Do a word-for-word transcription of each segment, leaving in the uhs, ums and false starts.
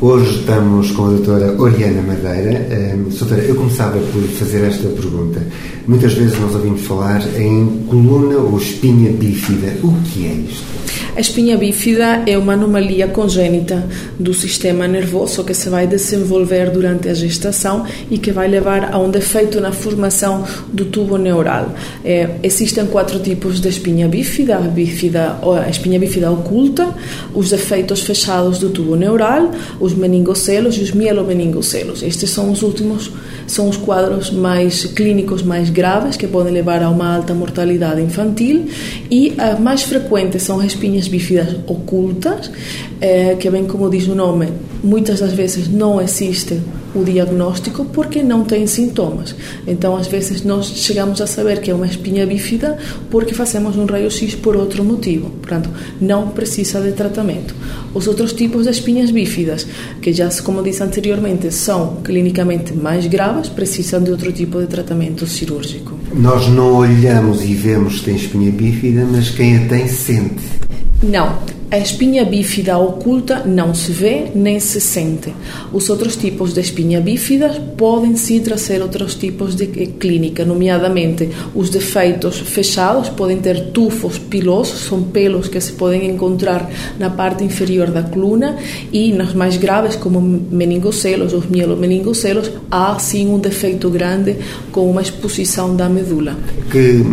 Hoje estamos com a doutora Oriana Madeira. Um, doutora, eu começava por fazer esta pergunta. Muitas vezes nós ouvimos falar em coluna ou espinha bífida. O que é isto? A espinha bífida é uma anomalia congénita do sistema nervoso que se vai desenvolver durante a gestação e que vai levar a um defeito na formação do tubo neural. É, existem quatro tipos de espinha bífida: a, bífida, a espinha bífida oculta, os defeitos fechados do tubo neural, os meningocelos e os mielomeningocelos. Estes são os últimos, são os quadros mais clínicos mais graves que podem levar a uma alta mortalidade infantil, e as mais frequentes são as espinhas bífidas ocultas, eh, que bem como diz o nome, muitas das vezes não existe o diagnóstico porque não tem sintomas. Então, às vezes, nós chegamos a saber que é uma espinha bífida porque fazemos um raio-x por outro motivo. Portanto, não precisa de tratamento. Os outros tipos de espinhas bífidas, que já, como disse anteriormente, são clinicamente mais graves, precisam de outro tipo de tratamento cirúrgico. Nós não olhamos e vemos que tem espinha bífida, mas quem a tem sente. Não, a espinha bífida oculta não se vê nem se sente. Os outros tipos de espinha bífida podem sim trazer outros tipos de clínica, nomeadamente os defeitos fechados, podem ter tufos pilosos, são pelos que se podem encontrar na parte inferior da coluna, e nos mais graves, como meningocelos ou mielomeningocelos, há sim um defeito grande com uma exposição da medula. Que...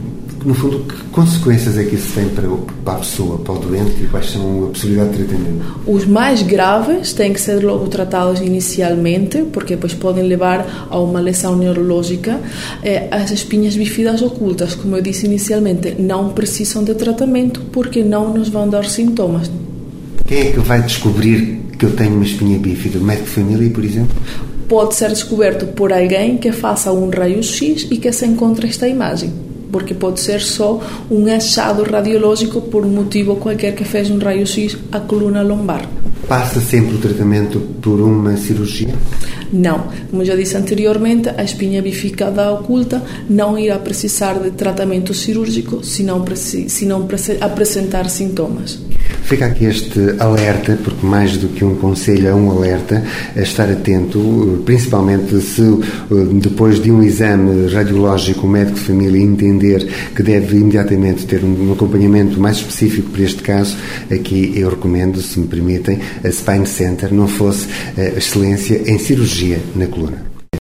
No fundo, que consequências é que isso tem para a pessoa, para o doente, e quais são a possibilidade de tratamento? Os mais graves têm que ser logo tratados inicialmente, porque depois podem levar a uma lesão neurológica. As espinhas bífidas ocultas, como eu disse inicialmente, não precisam de tratamento porque não nos vão dar sintomas. Quem é que vai descobrir que eu tenho uma espinha bífida? O médico de família, por exemplo? Pode ser descoberto por alguém que faça um raio-x e que se encontre esta imagem, porque pode ser só um achado radiológico por um motivo qualquer que fez um raio-x à coluna lombar. Passa sempre o tratamento por uma cirurgia? Não. Como já disse anteriormente, a espinha bífida oculta não irá precisar de tratamento cirúrgico se não, se não apresentar sintomas. Fica aqui este alerta, porque mais do que um conselho é um alerta, a estar atento, principalmente se depois de um exame radiológico o médico de família entender que deve imediatamente ter um acompanhamento mais específico para este caso. Aqui eu recomendo, se me permitem, a Spine Center, não fosse a excelência em cirurgia na coluna.